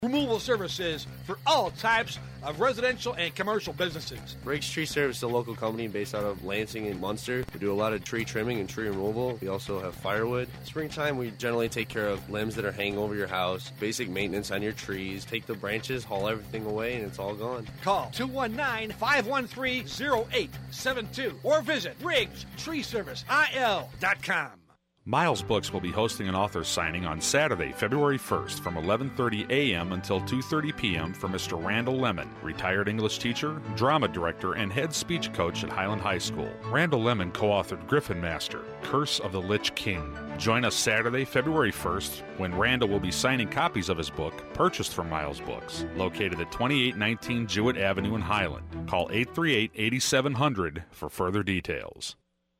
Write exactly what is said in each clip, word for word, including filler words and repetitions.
Removal services for all types of residential and commercial businesses. Briggs Tree Service is a local company based out of Lansing and Munster. We do a lot of tree trimming and tree removal. We also have firewood. Springtime, we generally take care of limbs that are hanging over your house, basic maintenance on your trees, take the branches, haul everything away, and it's all gone. Call two one nine, five one three, zero eight seven two or visit Briggs Tree Service I L dot com. Miles Books will be hosting an author signing on Saturday, February first from eleven thirty a.m. until two thirty p.m. for Mister Randall Lemon, retired English teacher, drama director, and head speech coach at Highland High School. Randall Lemon co-authored Griffin Master, Curse of the Lich King. Join us Saturday, February first, when Randall will be signing copies of his book, purchased from Miles Books, located at twenty-eight nineteen Jewett Avenue in Highland. Call eight three eight, eight seven zero zero for further details.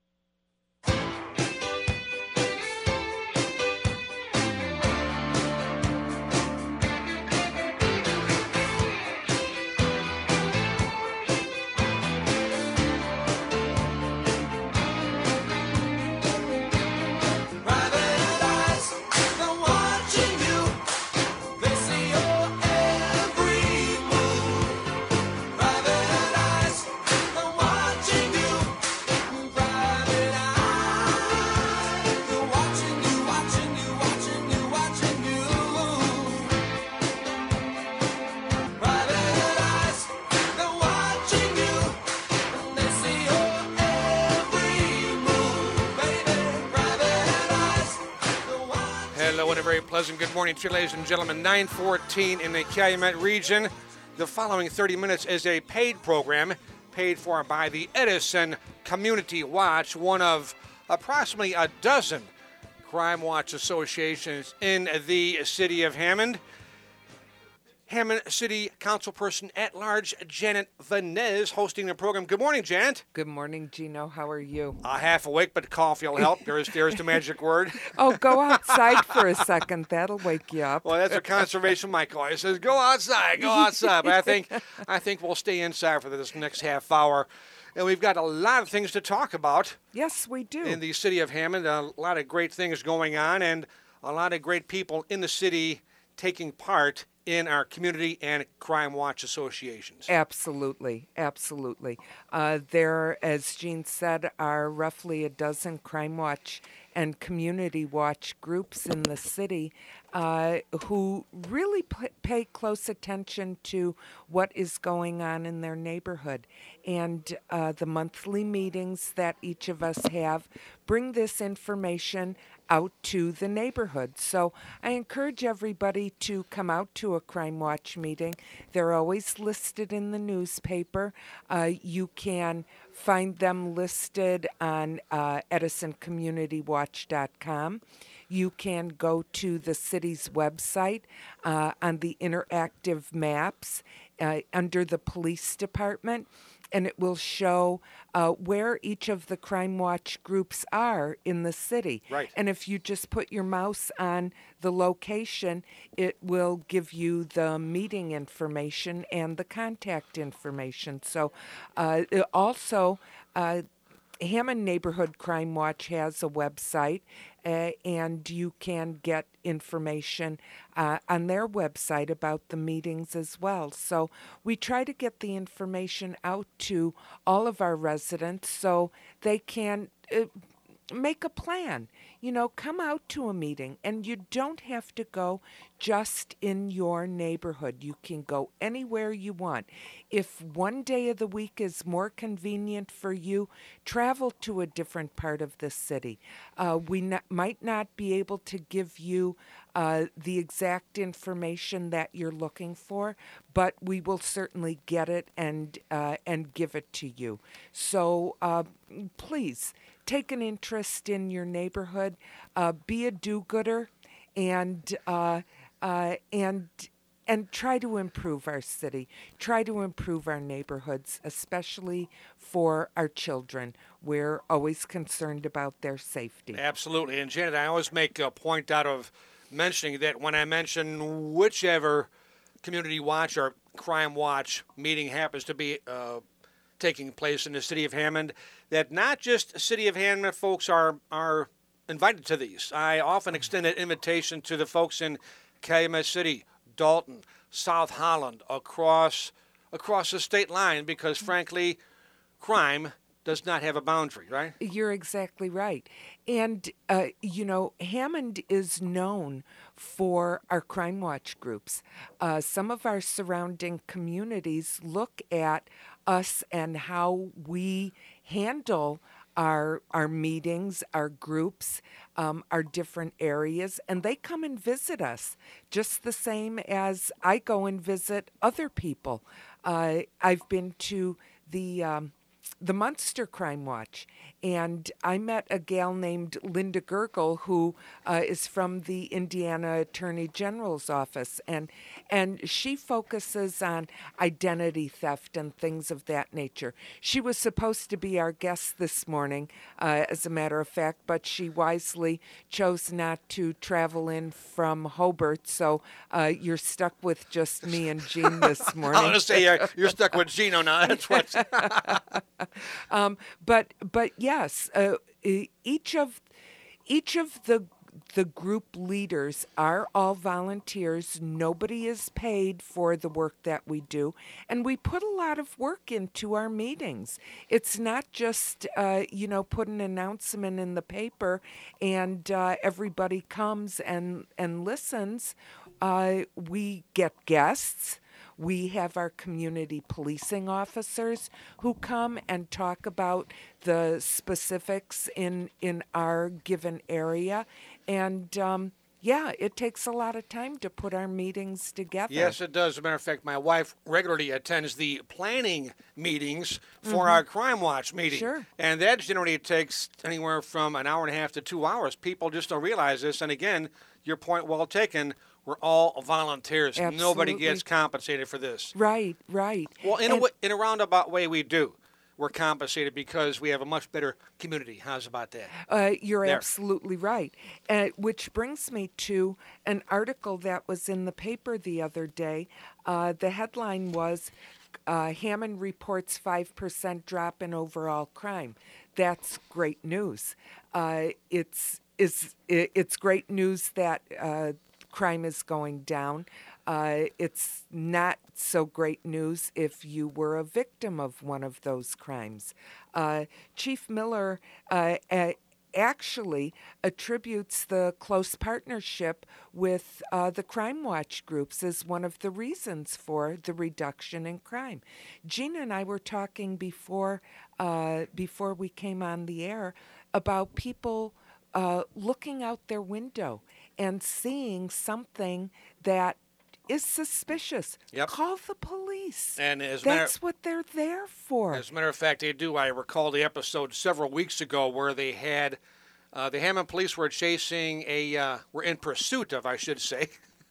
Pleasant good morning to you, ladies and gentlemen. nine fourteen in the Calumet region. The following thirty minutes is a paid program paid for by the Edison Community Watch, one of approximately a dozen crime watch associations in the city of Hammond. Hammond City Councilperson at Large Janet Vanez hosting the program. Good morning, Janet. Good morning, Gino. How are you? Uh, half awake, but coffee will help. There's, there's the magic word. Oh, go outside for a second. That'll wake you up. Well, that's what Conservation Mike always says. Go outside, go outside. But I think, I think we'll stay inside for this next half hour. And we've got a lot of things to talk about. Yes, we do. In the city of Hammond, a lot of great things going on, and a lot of great people in the city taking part in our community and crime watch associations. Absolutely, absolutely. Uh, there, as Jean said, are roughly a dozen crime watch and community watch groups in the city uh, who really p- pay close attention to what is going on in their neighborhood. And uh, the monthly meetings that each of us have bring this information out to the neighborhood. So I encourage everybody to come out to a Crime Watch meeting. They're always listed in the newspaper. Uh, you can find them listed on uh, edison community watch dot com. You can go to the city's website uh, on the interactive maps uh, under the police department, and it will show uh, where each of the Crime Watch groups are in the city. Right. And if you just put your mouse on the location, it will give you the meeting information and the contact information. So uh, it also, uh, Hammond Neighborhood Crime Watch has a website, uh, and you can get information uh, on their website about the meetings as well. So we try to get the information out to all of our residents so they can uh, make a plan. You know, come out to a meeting, and you don't have to go just in your neighborhood. You can go anywhere you want. If one day of the week is more convenient for you, travel to a different part of the city. Uh, we not, might not be able to give you uh, the exact information that you're looking for, but we will certainly get it and uh, and give it to you. So uh, please take an interest in your neighborhood, uh, be a do-gooder, and uh, uh, and and try to improve our city. Try to improve our neighborhoods, especially for our children. We're always concerned about their safety. Absolutely. And Janet, I always make a point out of mentioning that when I mention whichever community watch or crime watch meeting happens to be uh, taking place in the city of Hammond, that not just city of Hammond folks are are invited to these. I often extend an invitation to the folks in Calumet City, Dalton, South Holland, across across the state line, because frankly, crime does not have a boundary, right? You're exactly right. And, uh, you know, Hammond is known for our Crime Watch groups. Uh, some of our surrounding communities look at us and how we handle our our meetings, our groups, um, our different areas, and they come and visit us just the same as I go and visit other people. Uh, I've been to the um, the Munster Crime Watch, and I met a gal named Linda Gergel, who uh, is from the Indiana Attorney General's office, and and she focuses on identity theft and things of that nature. She was supposed to be our guest this morning, uh, as a matter of fact, but she wisely chose not to travel in from Hobart, so uh, you're stuck with just me and Jean this morning. I was going to say, uh, you're stuck with Gino now. That's what. um, but but yes, uh, e- each of each of the the group leaders are all volunteers. Nobody is paid for the work that we do, and we put a lot of work into our meetings. It's not just uh, you know put an announcement in the paper and uh, everybody comes and and listens. Uh, we get guests. We have our community policing officers who come and talk about the specifics in in our given area. And, um, yeah, it takes a lot of time to put our meetings together. Yes, it does. As a matter of fact, my wife regularly attends the planning meetings for Mm-hmm. our Crime Watch meeting. Sure. And that generally takes anywhere from an hour and a half to two hours. People just don't realize this. And again, your point well taken. We're all volunteers. Absolutely. Nobody gets compensated for this. Right, right. Well, in, And- a, wa- in a roundabout way, we do. We're compensated because we have a much better community. How's about that? Uh, you're There. absolutely right. Uh, which brings me to an article that was in the paper the other day. Uh, the headline was, uh, Hammond reports five percent drop in overall crime. That's great news. Uh, it's, is, it's great news that uh, crime is going down. Uh, it's not so great news if you were a victim of one of those crimes. Uh, Chief Miller uh, a- actually attributes the close partnership with uh, the Crime Watch groups as one of the reasons for the reduction in crime. Gina and I were talking before uh, before we came on the air about people uh, looking out their window and seeing something that is suspicious. Yep. Call the police. And as matter- That's what they're there for. As a matter of fact, they do. I recall the episode several weeks ago where they had uh, the Hammond police were chasing a, uh, were in pursuit of, I should say,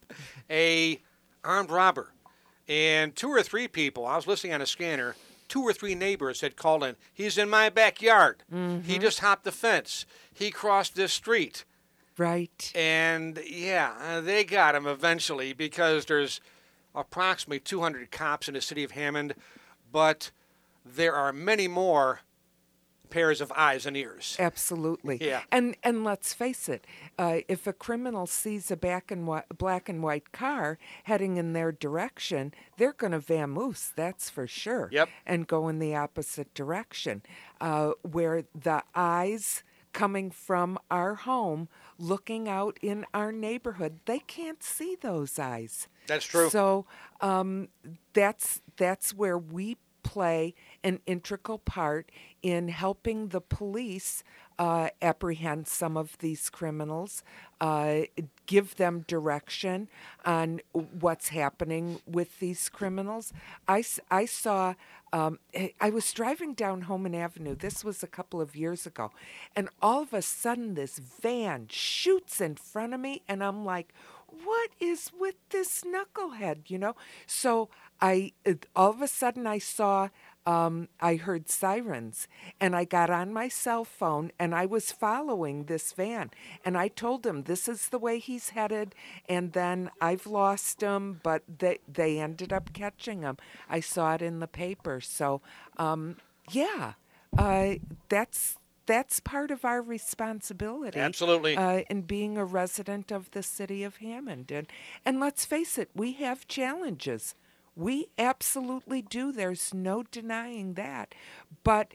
a armed robber. And two or three people, I was listening on a scanner, two or three neighbors had called in. He's in my backyard. He just hopped the fence. He crossed this street. Right. And, yeah, uh, they got him eventually because there's approximately two hundred cops in the city of Hammond, but there are many more pairs of eyes and ears. Absolutely. Yeah. And and let's face it, uh, if a criminal sees a black and white, black and white car heading in their direction, they're going to vamoose, that's for sure. Yep. And go in the opposite direction, uh, where the eyes coming from our home, looking out in our neighborhood, they can't see those eyes. That's true. So um, that's that's where we play an integral part in helping the police uh, apprehend some of these criminals, uh, give them direction on what's happening with these criminals. I, s- I saw, um, I was driving down Homan Avenue, this was a couple of years ago, and all of a sudden this van shoots in front of me, and I'm like, what is with this knucklehead, you know? So I, all of a sudden I saw, um, I heard sirens, and I got on my cell phone, and I was following this van, and I told him this is the way he's headed, and then I've lost him, but they, they ended up catching him. I saw it in the paper, so, um, yeah, uh, that's, that's part of our responsibility. Absolutely. Uh, in being a resident of the city of Hammond. And, and let's face it, we have challenges. We absolutely do. There's no denying that. But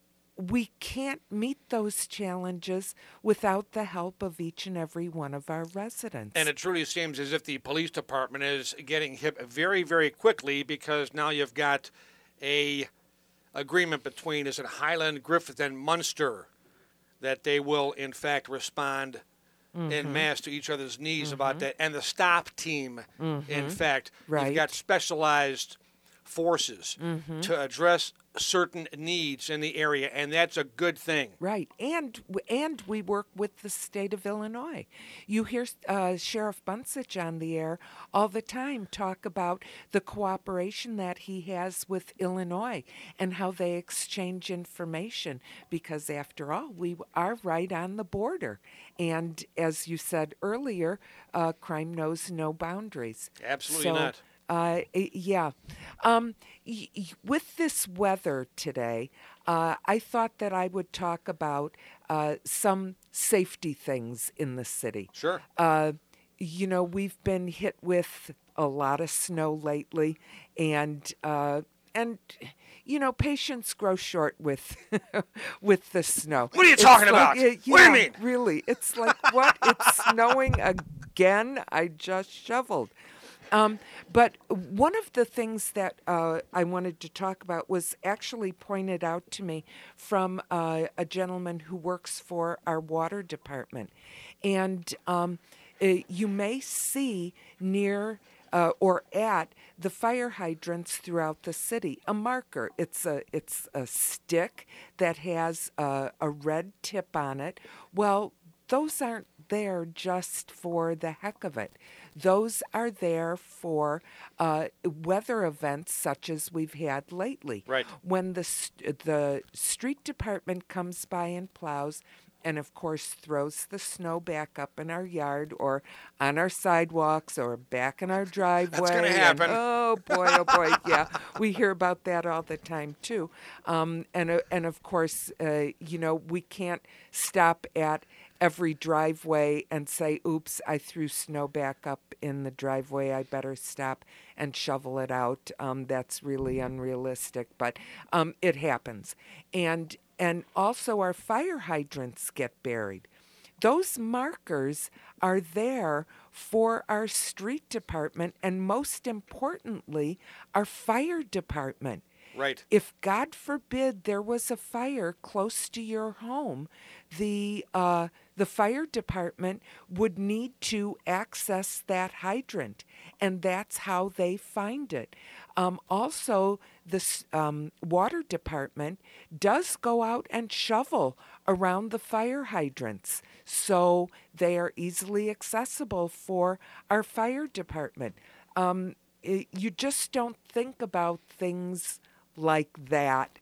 we can't meet those challenges without the help of each and every one of our residents. And it truly seems as if the police department is getting hip very, very quickly, because now you've got a agreement between, is it Highland, Griffith, and Munster, that they will, in fact, respond mm-hmm. en masse to each other's needs mm-hmm. about that. And the STOP team, mm-hmm. in fact, right. you've got specialized forces mm-hmm. to address certain needs in the area, and that's a good thing. Right, and and we work with the state of Illinois. You hear uh, Sheriff Bunsich on the air all the time talk about the cooperation that he has with Illinois and how they exchange information, because after all, we are right on the border. And as you said earlier, uh, crime knows no boundaries. Absolutely so, not. Uh, yeah. Um, y- y- with this weather today, uh, I thought that I would talk about uh, some safety things in the city. Sure. Uh, you know, we've been hit with a lot of snow lately, and uh, and you know, patience grows short with with the snow. What are you It's talking like, about? uh, yeah, What do you mean? Really, it's like, what? It's snowing again? I just shoveled. Um, but one of the things that uh, I wanted to talk about was actually pointed out to me from uh, a gentleman who works for our water department. And um, uh, you may see near uh, or at the fire hydrants throughout the city a marker. It's a, it's a stick that has a, a red tip on it. Well, those aren't there just for the heck of it. Those are there for uh, weather events such as we've had lately. Right. When the st- the street department comes by and plows, and of course throws the snow back up in our yard or on our sidewalks or back in our driveway. That's going to and, happen. oh boy, oh boy, yeah, we hear about that all the time too. Um, and uh, and of course, uh, you know, we can't stop at every driveway and say, oops, I threw snow back up in the driveway, I better stop and shovel it out. Um, that's really unrealistic, but um, it happens. And and also our fire hydrants get buried. Those markers are there for our street department and, most importantly, our fire department. Right. If, God forbid, there was a fire close to your home, the uh, the fire department would need to access that hydrant, and that's how they find it. Um, also, the um, water department does go out and shovel around the fire hydrants, so they are easily accessible for our fire department. Um, it, you just don't think about things like that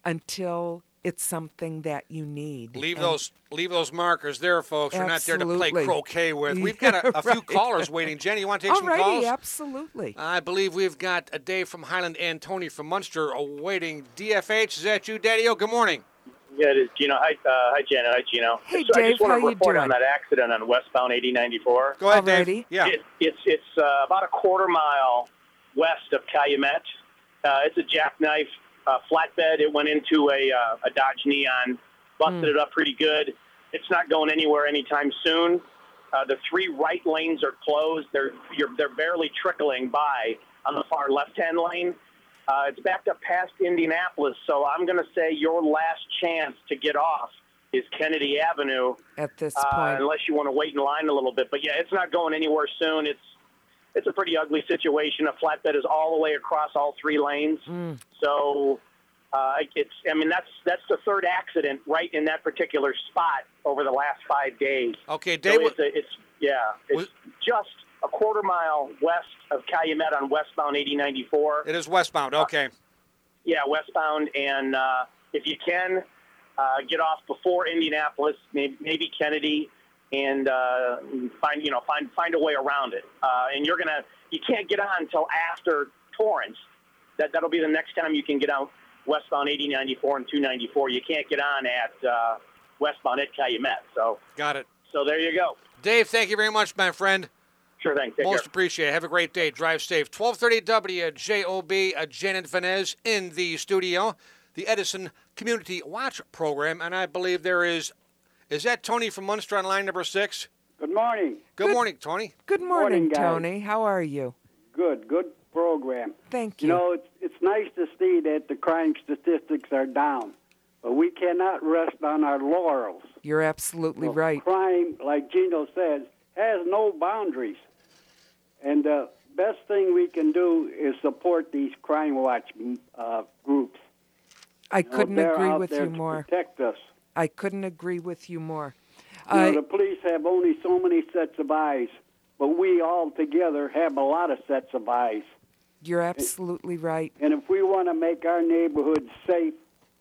until it's something that you need. Leave and those leave those markers there, folks. We're not there to play Absolutely. croquet with. We've got a, a few Right. callers waiting. Jenny, you want to take some Alrighty, calls? absolutely. I believe we've got a Dave from Highland and Tony from Munster awaiting. D F H, is that you, Daddy-O? Good morning. Yeah, it is, Gino. Hi, uh, hi, Janet. Hi, Gino. Hey, so I Dave, just want how to you report doing? on that accident on westbound eighty ninety-four. Go ahead, Alrighty. Dave. Yeah. It, it's it's uh, about a quarter mile west of Calumet. Uh, it's a jackknife uh, flatbed. It went into a, uh, a Dodge Neon, busted Mm. it up pretty good. It's not going anywhere anytime soon. Uh, the three right lanes are closed. They're you're, they're barely trickling by on the far left-hand lane. Uh, it's backed up past Indianapolis, so I'm going to say your last chance to get off is Kennedy Avenue, At this uh, point. unless you want to wait in line a little bit. But, yeah, it's not going anywhere soon. It's it's a pretty ugly situation. A flatbed is all the way across all three lanes. Mm. So uh, it's I mean, that's that's the third accident right in that particular spot over the last five days. Okay, So Dave. it's, a, it's yeah, it's Was- just a quarter mile west of Calumet on westbound eighty ninety-four. It is westbound. Okay. Yeah, westbound, and uh, if you can, uh, get off before Indianapolis, maybe, maybe Kennedy, and uh, find you know find find a way around it. Uh, and you're gonna you can't get on until after Torrance. That that'll be the next time you can get out westbound eighty ninety-four and two ninety-four. You can't get on at uh, westbound at Calumet. So, Got it. so there you go. Dave, thank you very much, my friend. Sure thing. Take Most care. appreciated. Have a great day. Drive safe. twelve thirty W J O B, uh, Janet Vanez in the studio. The Edison Community Watch Program, and I believe there is, is that Tony from Munster on line number six? Good morning. Good, Good- morning, Tony. Good morning, Morning, guys. Tony. How are you? Good, good program. Thank You you. know, it's it's nice to see that the crime statistics are down, but we cannot rest on our laurels. You're absolutely Well, right. Crime, like Gino says, has no boundaries. And the best thing we can do is support these crime watch uh, groups. I You know, couldn't they're agree out with there you to more. protect us. I couldn't agree with you more. You know, Uh, the police have only so many sets of eyes, but we all together have a lot of sets of eyes. You're absolutely right. And if we want to make our neighborhoods safe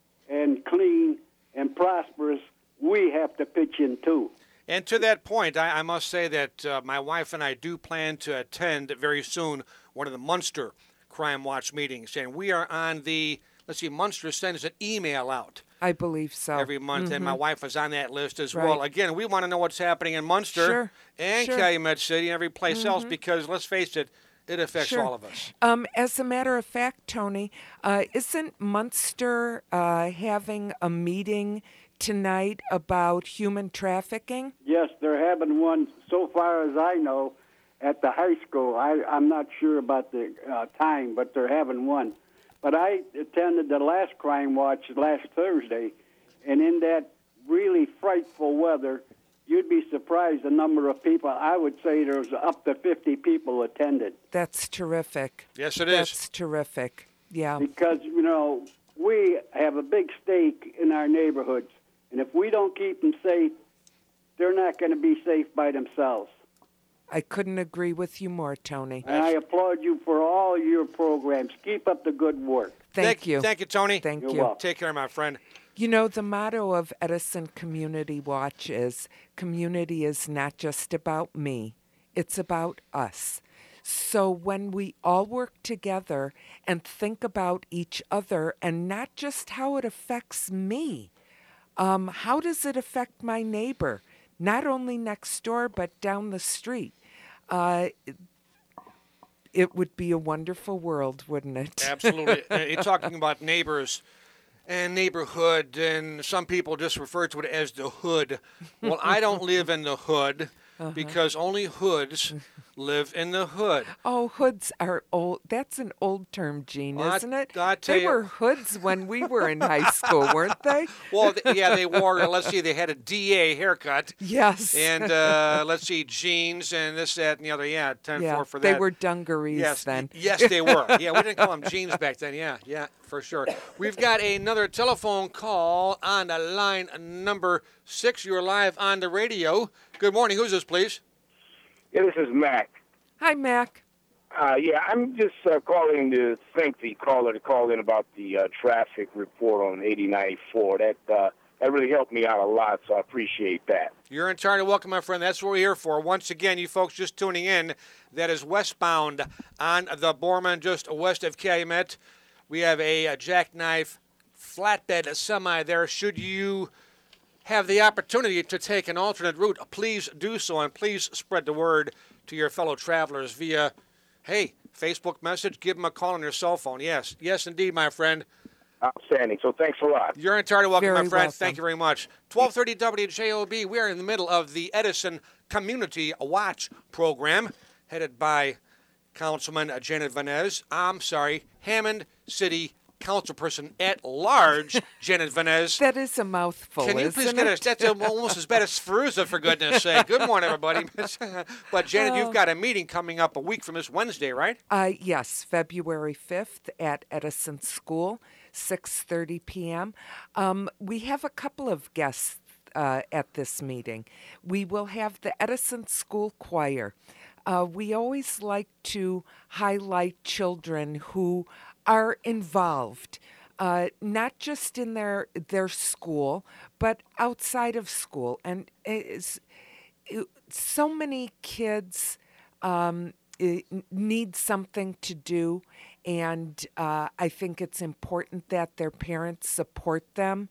and clean and prosperous, we have to pitch in too. And to that point, I, I must say that uh, my wife and I do plan to attend very soon one of the Munster Crime Watch meetings. And we are on the, let's see, Munster sends an email out I believe so. every month, and my wife is on that list as Right. well. Again, we want to know what's happening in Munster Sure, and sure. Calumet City and every place else because, let's face it, it affects Sure. all of us. Um, as a matter of fact, Tony, uh, isn't Munster uh, having a meeting tonight about human trafficking? Yes, they're having one, so far as I know, at the high school. I, I'm not sure about the uh, time, but they're having one. But I attended the last Crime Watch last Thursday, and in that really frightful weather, you'd be surprised the number of people. I would say there was up to fifty people attended. That's terrific. Yes, it is. That's terrific. Yeah. Because, you know, we have a big stake in our neighborhoods, and if we don't keep them safe, they're not going to be safe by themselves. I couldn't agree with you more, Tony. And I applaud you for all your programs. Keep up the good work. Thank you. Thank you, Tony. Thank You're you. welcome. Take care, my friend. You know, the motto of Edison Community Watch is community is not just about me, it's about us. So when we all work together and think about each other and not just how it affects me, um, how does it affect my neighbor? Not only next door, but down the street. Uh, it would be a wonderful world, wouldn't it? Absolutely. Uh, You're talking about neighbors and neighborhood, and some people just refer to it as the hood. Well, I don't live in the hood because only hoods live in the hood. Oh, hoods are old. That's an old term, Gene, Well, I- isn't it? I tell they you- were hoods when we were in high school, weren't they? Well, th- yeah, they wore, uh, let's see, they had a D A haircut. Yes. And uh, let's see, jeans and this, that, and the other. Yeah, ten yeah, four for that. they were dungarees yes, then. Yes, they were. Yeah, we didn't call them jeans back then. Yeah, yeah, for sure. We've got another telephone call on the line number six. You're live on the radio. Good morning. Who's this, please? Yeah, this is Mac. Hi, Mac. Uh, yeah, I'm just uh, calling to thank the caller to call in about the uh, traffic report on eighty ninety-four. That uh, that really helped me out a lot, so I appreciate that. You're entirely welcome, my friend. That's what we're here for. Once again, you folks just tuning in, that is westbound on the Borman, just west of Calumet. We have a, a jackknife flatbed semi there. Should you have the opportunity to take an alternate route, please do so, and please spread the word to your fellow travelers via, hey, Facebook message, give them a call on your cell phone. Yes, yes, indeed, my friend. Outstanding. So thanks a lot. You're entirely welcome, Very my friend. welcome. Thank you very much. twelve thirty W J O B. We are in the middle of the Edison Community Watch program, headed by Councilman Janet Vanez. I'm sorry, Hammond City Councilperson at Large, Janet Vanez. That is a mouthful, Can you isn't please get it? us? That's almost as bad as Feruza, for goodness sake. Good morning, everybody. But Janet, you've got a meeting coming up a week from this Wednesday, right? Uh, yes, February fifth at Edison School, six thirty p.m. Um, we have a couple of guests uh, at this meeting. We will have the Edison School Choir. Uh, we always like to highlight children who are involved, uh, not just in their their school, but outside of school. And it's, it, so many kids um, i- need something to do, and uh, I think it's important that their parents support them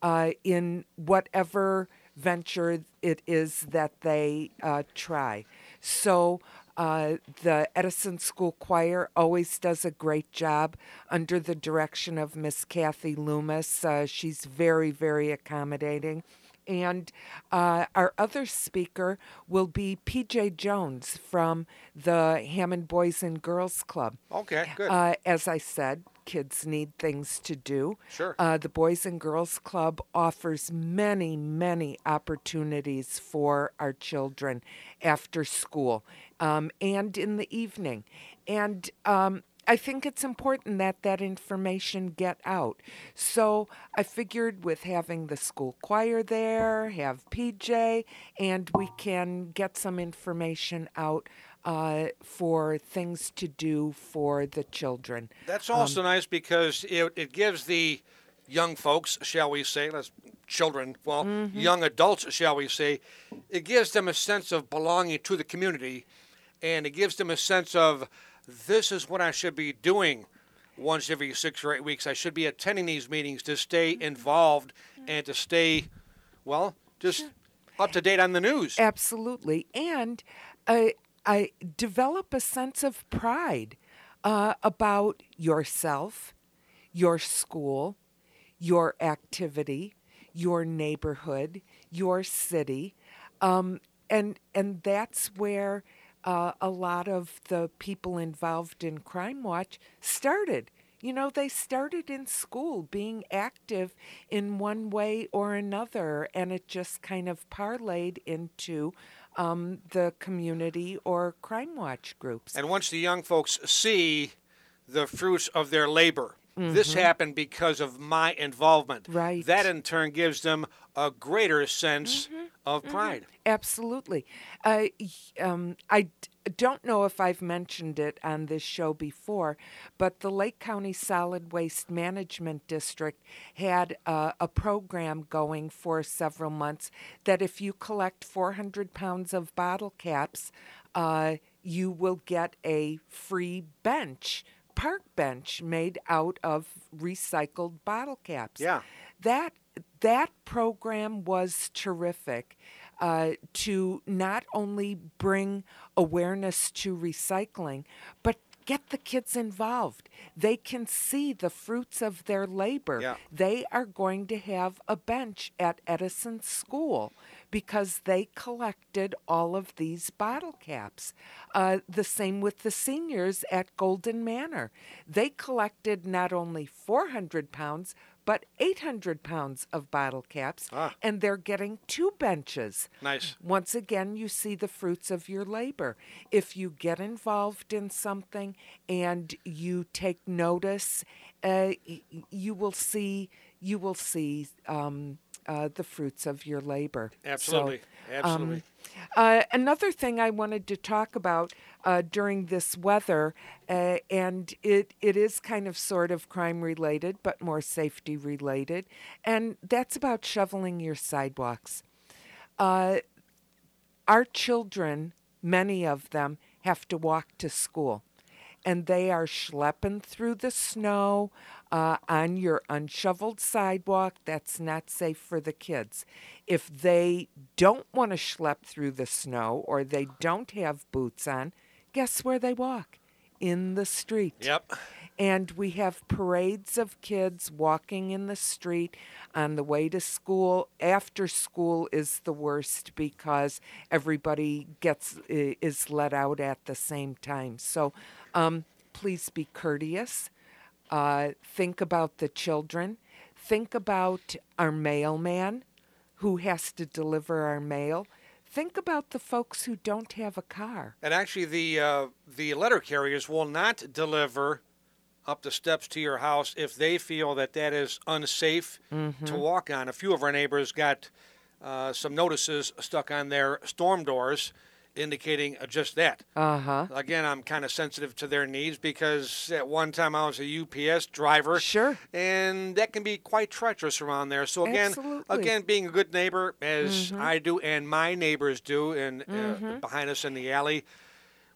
uh, in whatever venture it is that they uh, try. So uh, the Edison School Choir always does a great job under the direction of Miss Kathy Loomis. Uh, she's very, very accommodating. And uh, our other speaker will be P J Jones from the Hammond Boys and Girls Club. Okay, good. Uh, as I said, kids need things to do. Sure. Uh, the Boys and Girls Club offers many, many opportunities for our children after school um, and in the evening. And um, I think it's important that that information get out. So I figured with having the school choir there, have P J, and we can get some information out uh, for things to do for the children. That's also um, nice because it, it gives the young folks, shall we say, let's, children, well, mm-hmm. young adults, shall we say, it gives them a sense of belonging to the community, and it gives them a sense of, this is what I should be doing once every six or eight weeks. I should be attending these meetings to stay involved and to stay, well, just up to date on the news. Absolutely. And uh, I develop a sense of pride uh, about yourself, your school, your activity, your neighborhood, your city. Um, and and that's where Uh, a lot of the people involved in Crime Watch started. You know, they started in school being active in one way or another, and it just kind of parlayed into um, the community or Crime Watch groups. And once the young folks see the fruits of their labor, mm-hmm. this happened because of my involvement. Right. That in turn gives them a greater sense mm-hmm. of pride. Mm-hmm. Absolutely. Uh, um, I d- don't know if I've mentioned it on this show before, but the Lake County Solid Waste Management District had uh, a program going for several months that if you collect four hundred pounds of bottle caps, uh, you will get a free bench, park bench made out of recycled bottle caps. Yeah. That that program was terrific uh, to not only bring awareness to recycling, but get the kids involved. They can see the fruits of their labor. Yeah. They are going to have a bench at Edison School because they collected all of these bottle caps. Uh, the same with the seniors at Golden Manor. They collected not only four hundred pounds, but eight hundred pounds of bottle caps, ah. and they're getting two benches. Nice. Once again, you see the fruits of your labor. If you get involved in something and you take notice, uh, you will see you will see um, uh, the fruits of your labor. Absolutely. So, Absolutely. Um, uh, another thing I wanted to talk about uh, during this weather, uh, and it it is kind of sort of crime related, but more safety related, and that's about shoveling your sidewalks. Uh, our children, many of them, have to walk to school, and they are schlepping through the snow uh, on your unshoveled sidewalk. That's not safe for the kids. If they don't want to schlep through the snow or they don't have boots on, guess where they walk? In the street. Yep. And we have parades of kids walking in the street on the way to school. After school is the worst because everybody gets is let out at the same time. So um, please be courteous. Uh, think about the children. Think about our mailman who has to deliver our mail. Think about the folks who don't have a car. And actually, the uh, the letter carriers will not deliver up the steps to your house if they feel that that is unsafe mm-hmm. to walk on. A few of our neighbors got uh, some notices stuck on their storm doors indicating just that. Uh-huh. Again, I'm kind of sensitive to their needs because at one time I was a U P S driver. Sure. And that can be quite treacherous around there. So again, Absolutely. again, being a good neighbor, as mm-hmm. I do and my neighbors do, and mm-hmm. uh, behind us in the alley,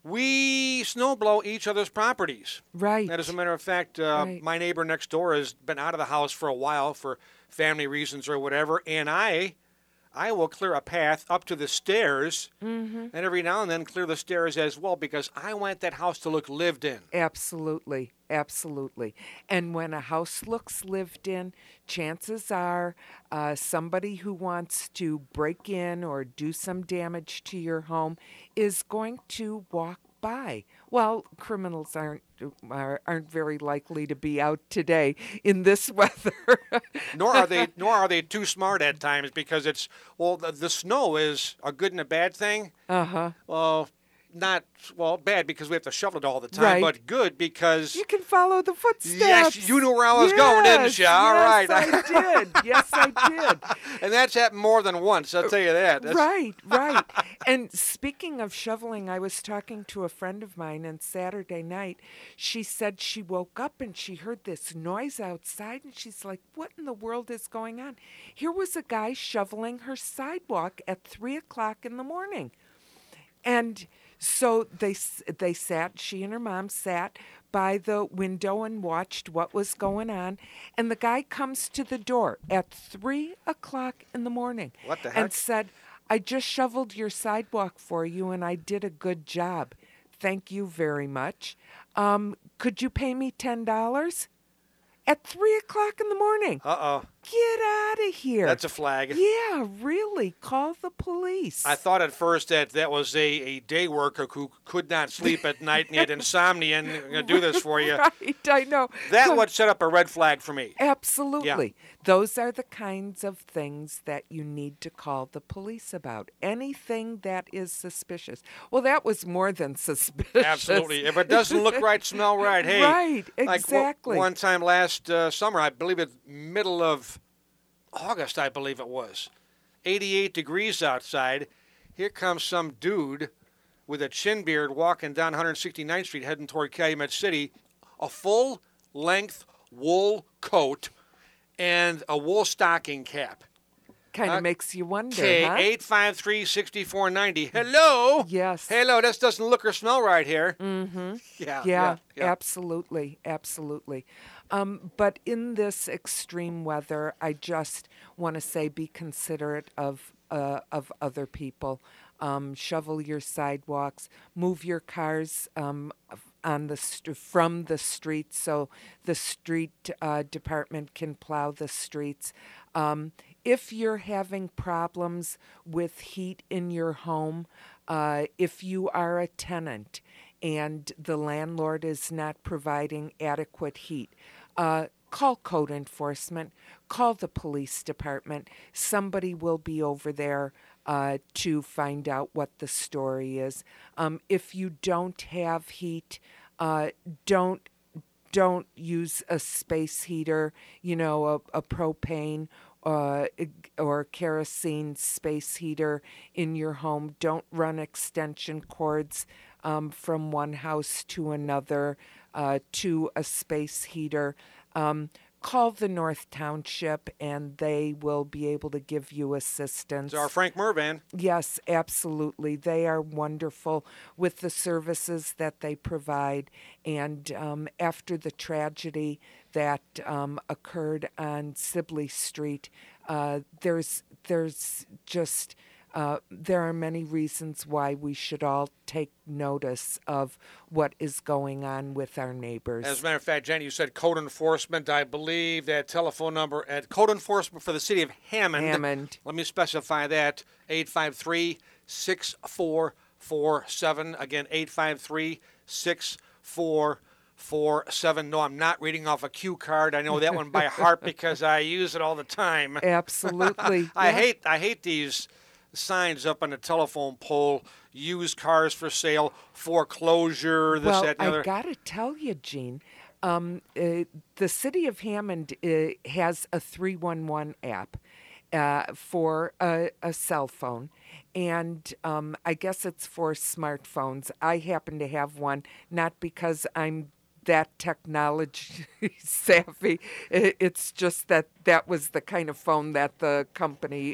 we snowblow each other's properties. Right. And as a matter of fact, uh, Right. my neighbor next door has been out of the house for a while for family reasons or whatever, and I, I will clear a path up to the stairs, Mm-hmm. and every now and then clear the stairs as well because I want that house to look lived in. Absolutely, absolutely. And when a house looks lived in, chances are uh, somebody who wants to break in or do some damage to your home is going to walk by. Well, criminals aren't are, aren't very likely to be out today in this weather. nor are they nor are they too smart at times because it's well the, the snow is a good and a bad thing. Uh huh. Well, not well bad because we have to shovel it all the time, Right. but good because You can follow the footsteps. yes, you knew where I was going, didn't you? Yes, All right. yes, I did. Yes, I did. and that's happened more than once. I'll tell you that. That's, Right, right. And speaking of shoveling, I was talking to a friend of mine, and Saturday night, she said she woke up and she heard this noise outside, and she's like, what in the world is going on? Here was a guy shoveling her sidewalk at three o'clock in the morning. And so they s- they sat, she and her mom sat by the window and watched what was going on. And the guy comes to the door at three o'clock in the morning. What the heck? And said, I just shoveled your sidewalk for you and I did a good job. Thank you very much. Um, could you pay me ten dollars? At three o'clock in the morning. Uh-oh. Get out of here. That's a flag. Yeah, really. Call the police. I thought at first that that was a, a day worker who could not sleep at night and he had insomnia and going to do this for you. Right, I know. That So- would set up a red flag for me. Absolutely. Those are the kinds of things that you need to call the police about. Anything that is suspicious. Well, that was more than suspicious. Absolutely. If it doesn't look right, smell right, hey. Right, Like exactly. w- one time last uh, summer, I believe it's middle of August, I believe it was. eighty-eight degrees outside. Here comes some dude with a chin beard walking down one hundred sixty-ninth Street heading toward Calumet City. A full-length wool coat and a wool stocking cap. Kind of Uh, makes you wonder, Okay, huh? eight five three, six four nine zero. Hello? Yes. Hello, this doesn't look or smell right here. Mm-hmm. Yeah, Yeah, yeah, yeah. absolutely, absolutely. Um, but in this extreme weather, I just want to say be considerate of uh, of other people. Um, shovel your sidewalks, move your cars um, f- on the st- from the street so the street uh, department can plow the streets. Um, if you're having problems with heat in your home, uh, if you are a tenant and the landlord is not providing adequate heat, uh, call code enforcement, call the police department. Somebody will be over there uh, to find out what the story is. Um, if you don't have heat, uh, don't don't use a space heater, you know, a, a propane uh, or kerosene space heater in your home. Don't run extension cords um, from one house to another uh, to a space heater. Um, call the North Township and they will be able to give you assistance. It's our Frank Mervan. Yes, absolutely. They are wonderful with the services that they provide. And um, after the tragedy that um, occurred on Sibley Street, uh, there's there's just uh, there are many reasons why we should all take notice of what is going on with our neighbors. As a matter of fact, Jenny, you said code enforcement. I believe that telephone number at code enforcement for the city of Hammond. Hammond. Let me specify that. eight five three, six four four seven. Again, eight five three, six four four seven. No, I'm not reading off a cue card. I know that one by heart because I use it all the time. Absolutely. I Yeah. hate I hate these signs up on the telephone pole, used cars for sale, foreclosure, this, well, that, and the I other. got to tell you, Gene, um, uh, the city of Hammond uh, has a three one one app uh, for a, a cell phone. And um, I guess it's for smartphones. I happen to have one, not because I'm that technology savvy. I- It's just that that was the kind of phone that the company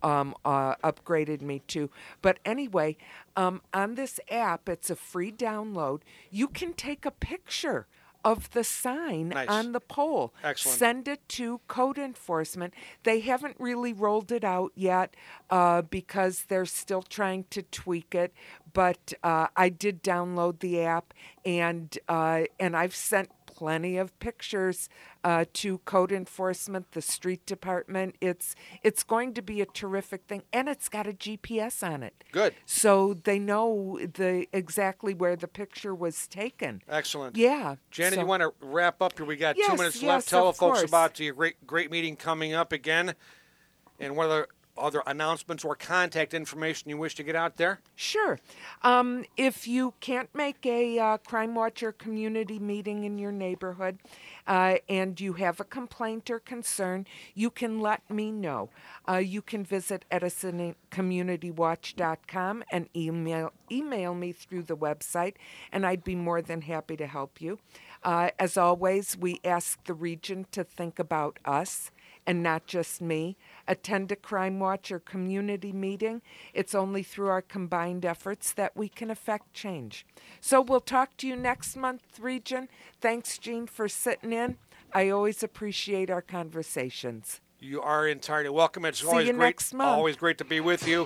um, uh, upgraded me to. But anyway, um, on this app, it's a free download. You can take a picture of the sign Nice. on the pole. Excellent. Send it to code enforcement. They haven't really rolled it out yet uh, because they're still trying to tweak it. But uh, I did download the app, and uh, and I've sent plenty of pictures uh, to code enforcement, the street department. It's it's going to be a terrific thing, and it's got a G P S on it. Good. So they know the exactly where the picture was taken. Excellent. Yeah. Janet, so- you want to wrap up here? We got two Yes, minutes yes, left. Tell the of folks course. about the great great meeting coming up again, and what other other announcements or contact information you wish to get out there. Sure. Um, if you can't make a uh, Crime Watcher community meeting in your neighborhood uh, and you have a complaint or concern, you can let me know. Uh, you can visit edison community watch dot com and email, email me through the website, and I'd be more than happy to help you. Uh, as always, we ask the region to think about us and not just me. Attend a Crime Watch or community meeting. It's only through our combined efforts that we can affect change. So we'll talk to you next month, Region. Thanks, Gene, for sitting in. I always appreciate our conversations. You are entirely welcome. It's See always you great, next month. always great to be with you.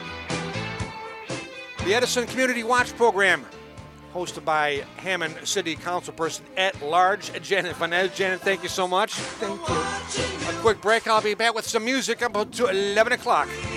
The Edison Community Watch Program, hosted by Hammond City Councilperson at Large, Janet Vanez. Janet, thank you so much. Thank you. A quick break. I'll be back with some music up to eleven o'clock.